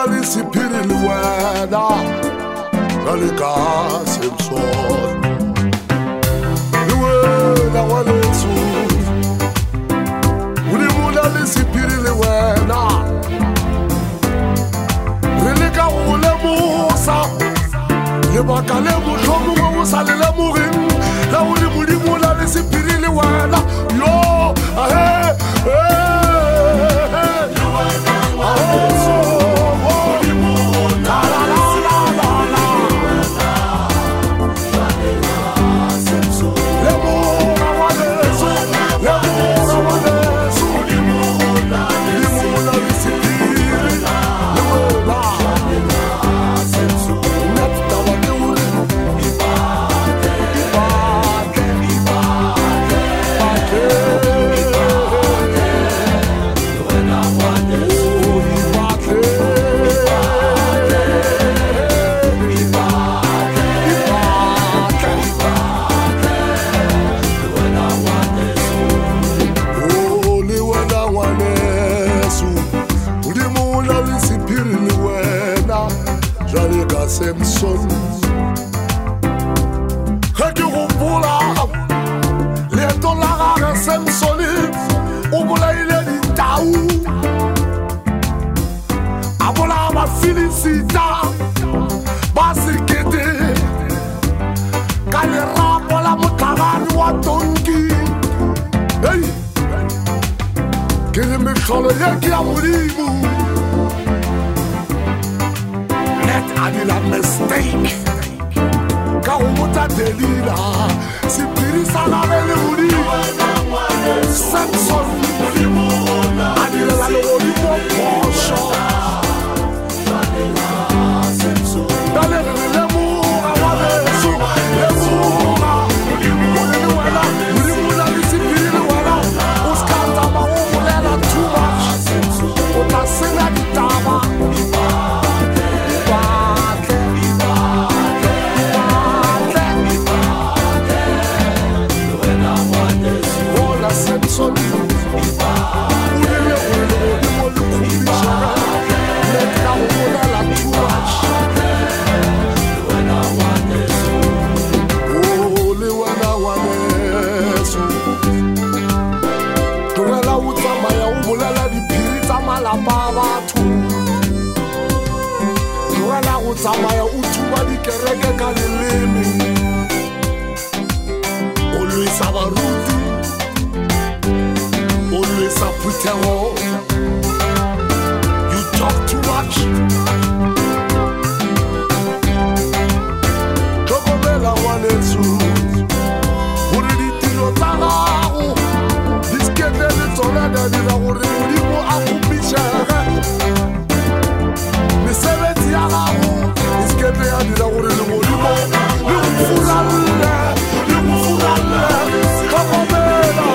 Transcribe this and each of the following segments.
le sephiri le wena jwale ka Samson le wena ngwaneso Modimo o na le sephiri le wena re leka go lemosa lebaka le mohlomongwe o sa le lemogeng la gore Modimo o na le sephiri le wena yo Samson ga ke gopola leeto la gagwe Samson o bolaile ditau a bolaya bafilisita ba sekete ka lerapo la motlhagare wa tonki ke re metlholo ye ke ya Modimo I did a mistake. Ka go botsa Delila sephiri sa gagwe le Modimo Samson a direla le Modimo phoso dale re lemoga ngwaneso lemoga Modimo o na le sephiri le wena o ska tsamaya go bolela too much o tla senya ditaba tsamaya o thuba dikereke ka leleme o lwesa baruti o lwesa phuthego you talk too much tlhokomela ngwaneso gore ditiro tsa gago di sekete le tsona di a dira gore Modimo a kgopišege mesebetsi ya gago iskete ya dira gore le Modimo le go furalle tlhokomela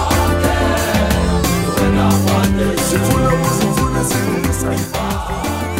Sifune